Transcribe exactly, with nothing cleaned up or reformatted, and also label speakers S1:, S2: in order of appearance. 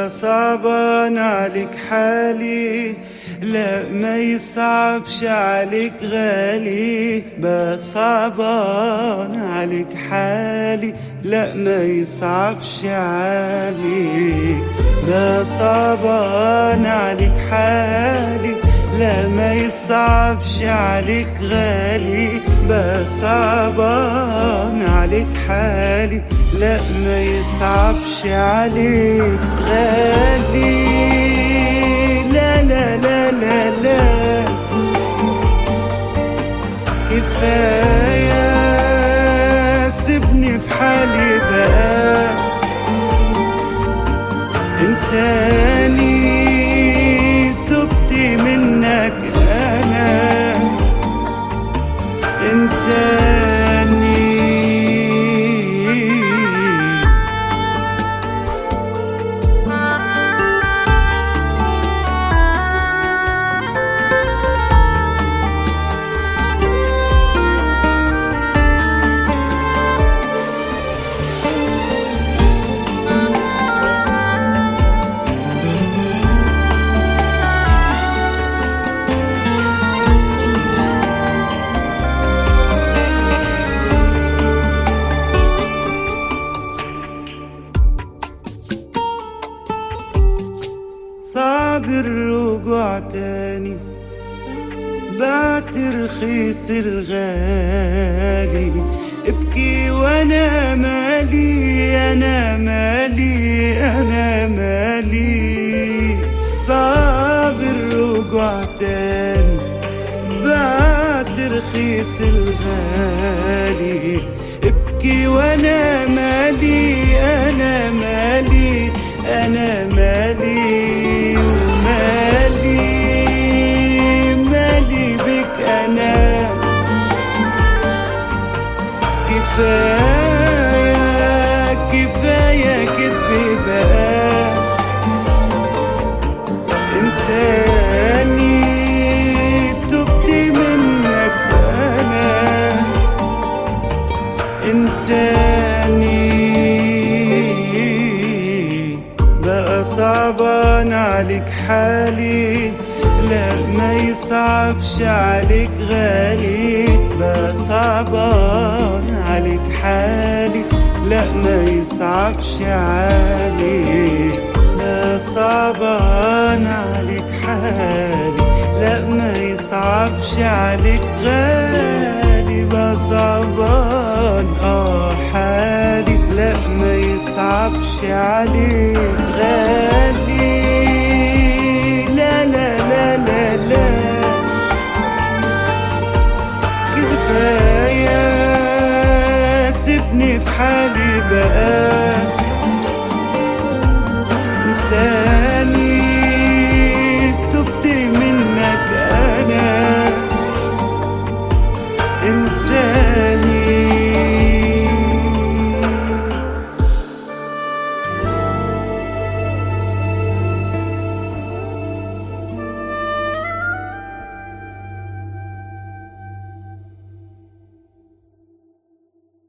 S1: بقى صعبان عليك حالي، لا ما يصعبش عليك غالي. بقى صعبان عليك حالي، لا ما يصعبش عليك. بقى صعبان عليك حالي، لا ما يصعبش عليك غالي. بقى صعبان عليك حالي، لا ما يصعبش عليك غالي. لا لا لا لا لا كفاية سيبني في حالي بقى. إنساني تبت منك أنا، إنساني. صعب الرجوع تاني، بعت رخيص الغالي. ابكي وانا مالي، انا مالي، انا مالي. صعب الرجوع تاني، بعت رخيص الغالي. ابكي وانا مالي، انا مالي، انا مالي. كفاية كفاية كدبي بقى. إنساني تبت منك أنا، إنساني. بقى صعبان عليك حالي، لا ما يصعبش عليك غالي. بقى صعبان عليك حالي، لا ما يصعبش عليك. بقى صعبان عليك حالي، لا ما يصعبش عليك غالي. بقى صعبان اه حالي، لا ما يصعبش عليك غالي. لا لا لا لا لا كفاية سيبني في حالي بقى.